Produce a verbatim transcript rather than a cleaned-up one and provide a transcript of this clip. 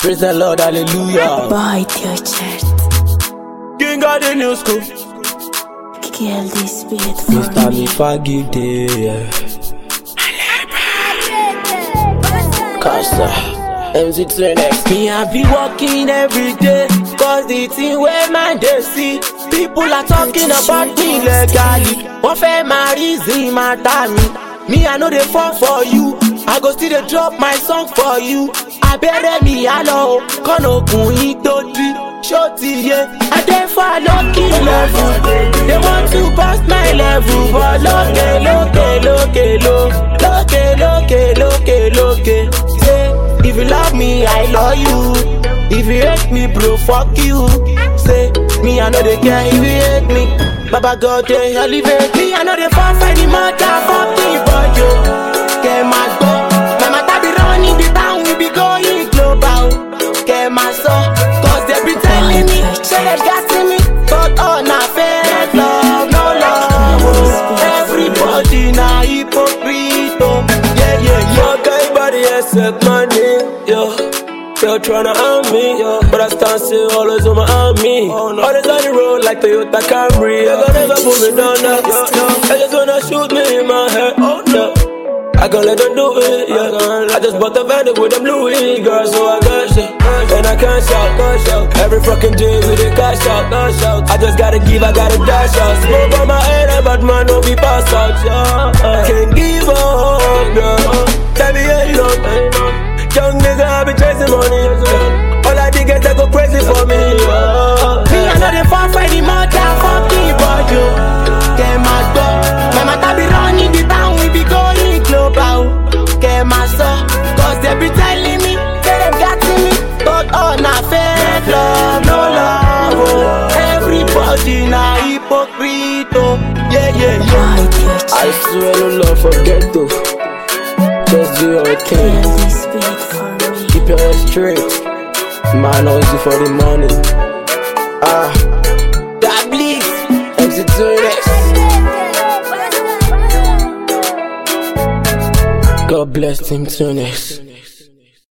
Praise the Lord, hallelujah. Bite your chest. King of the new school. Kill this beat for Mister me. Me forgive day. Casa M C Twinex. Me I be working every day, cause the thing where man they see. People are talking about me legally. One fair my reason matter me. Me I know they fall for you. I go still they drop my song for you. I better me hello. Can open it to shorty yeah. I dey for lucky level. They want to bust my level, but look, look, look, look, look, look, look, look. Say if you love me, I love you. If you hate me, bro, fuck you. Say me, I know they care if you hate me. Baba God, they elevate me. I know they fall for the motherfucking but yo. Get my go. My mother be running the town, we be going global. Get my soul, cause they be telling me, say they got to me, but all not fair love, no love. Everybody na hypocrite, oh. Yeah, yeah, yeah. Okay, body accept my name, yo. You're tryna harm me, yo. But I stand still, always on my army. Oh, no. Always on the road like Toyota Camry. You gonna never put me down, yo, yo. I just wanna shoot me in my head, oh no. I gon' let them do it, yeah. I just bought the vendor with them Louis, girl, so I got shit. And I can't shout, can't shout. Every fucking day with a cash out, cash out. I just gotta give, I gotta dash out. Smoke on my head, but man, don't be pass out, yeah. Can't give up, girl. Tell me, hey, love, young nigga, I be chasing money, yeah. All I dig is they go crazy for me, yeah. Me, I know they fall for the motherfucking but you. Get my dog, my mother be running the town, we be going global. Get my soul, cause they be telling me, they them got to me, but all not fair love, no love, oh. Everybody na hypocrite, oh. Yeah, yeah, yeah. I swear no love forget to. Just do your thing. Kill this beat for me. Keep your head straight. Man, hustle for the money. Ah, that bleeds. M C Twinex. God bless Team Twinex.